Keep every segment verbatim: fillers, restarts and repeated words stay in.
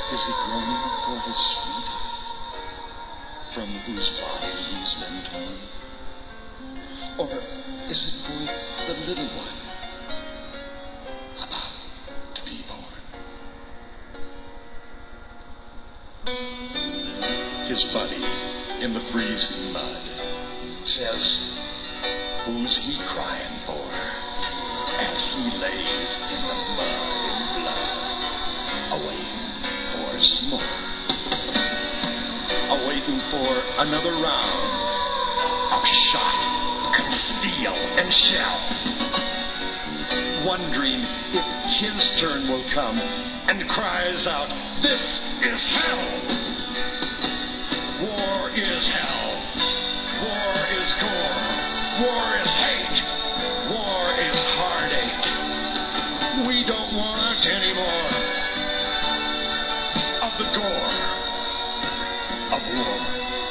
Is he groaning for his sweetheart, from whose body he's been torn? Or is it for the little one about to be born? His buddy in the freezing mud says, who's he crying for? As he lays in the mud and blood, awaiting for some more, awaiting for another round of shot and steel and shell, wondering if his turn will come, and cries out, this is hell! War is hell. War is gore. War is hate. War is heartache. We don't want any more of the gore of war.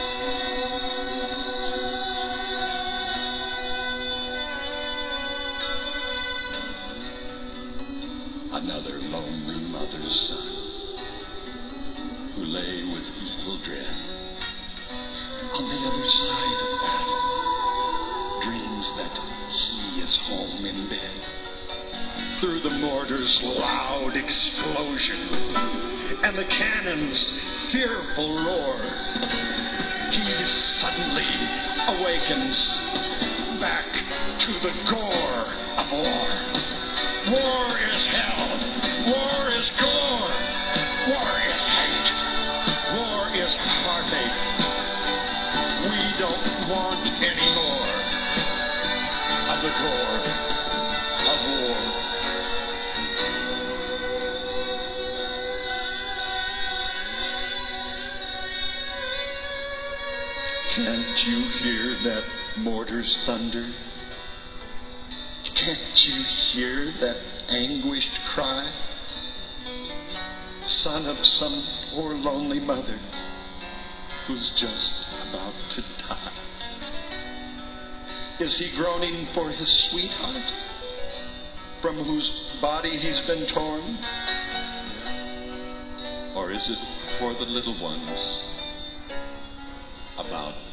Another lonely mother's son who lay with equal dread on the other side of battle, dreams that he is home in bed. Through the mortar's loud explosion and the cannon's fearful roar, he suddenly awakens back to the gore of war. War is hell. War is gore. War is hate. War is heartache. We don't want any more of the gore of war. Can't you hear that mortar's thunder? Can't you hear that anguished cry? Son of some poor lonely mother who's just about to die. Is he groaning for his sweetheart, from whose body he's been torn? Or is it for the little ones about